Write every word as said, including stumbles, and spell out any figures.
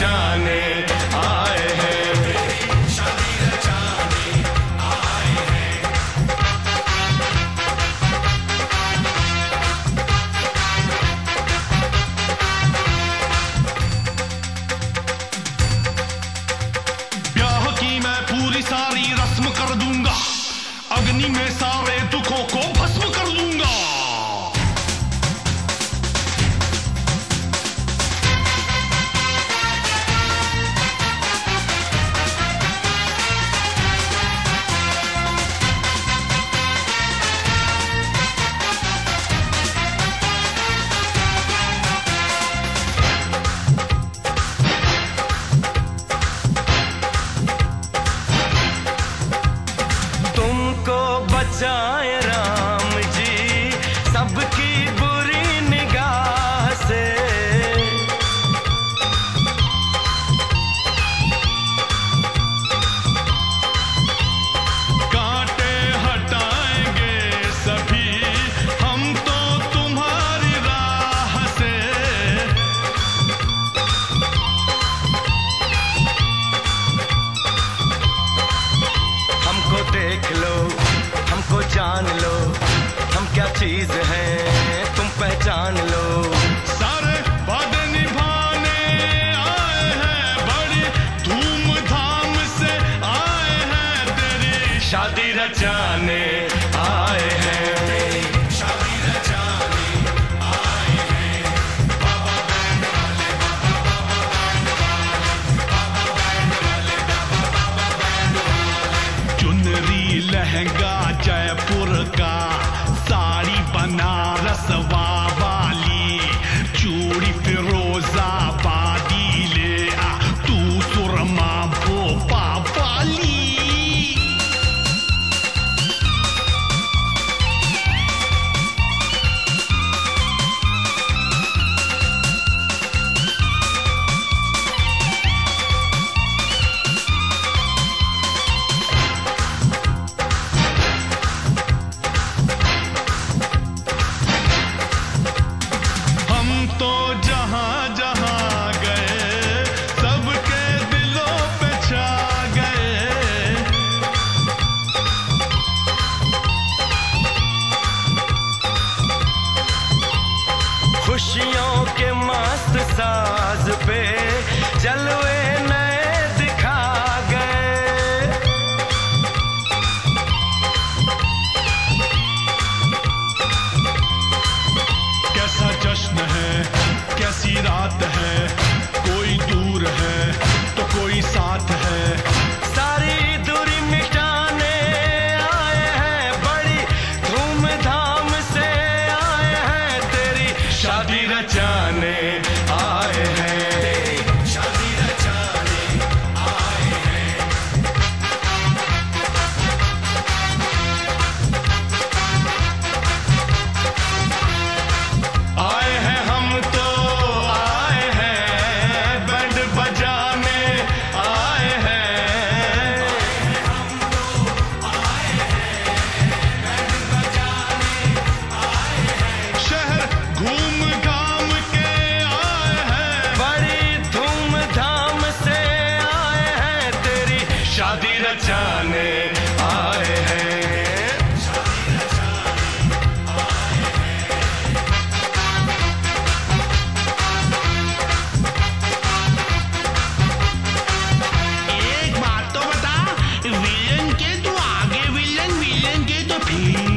रचाने आए हैं, शादी रचाने आए हैं। ब्याह की मैं पूरी सारी रस्म कर दूंगा, अग्नि में सारे दुखों को भस्म कर दूंगा। बचाए राम जी सबकी बुरी निगाह से, कांटे हटाएंगे सभी हम तो तुम्हारी राह से। हमको देख लो, हमको जान लो, हम क्या चीज हैं तुम पहचान लो। सारे वादे निभाने आए हैं, बड़ी धूमधाम से आए हैं, तेरी शादी रचाने आए हैं, तेरी शादी रचाने आए हैं। बाबा बैंड वाले, बाबा बाबा बैंड वाले, बाबा बैंड वाले, बाबा बैंड वाले। चुनरी लहंगा जयपुर का, साड़ी बनारस वाली, चूड़ी फिरोजाबादी ले आ तू सुरमा भोपा वाली। तो जहां जहां गए सबके दिलों पे छा गए, खुशियों के मस्त साज पे जलवे नए दिखा गए। कैसा जश्न है, कैसी रात है, कोई दूर है तो कोई साथ है, सारी दूरी मिटाने आए हैं, बड़ी धूमधाम से आए हैं, तेरी शादी रचाने आए हैं, तेरी शादी रचाने आए हैं। आए हैं हम तो आए हैं, बैंड बजाने आए हैं, हम तो आए हैं, बैंड बजाने आए हैं। शहर घूम घाम के आए हैं, बड़ी धूमधाम से आए हैं, तेरी शादी रचाने आए हैं। विलन के तो आगे विलन, विलन के तो पीछे।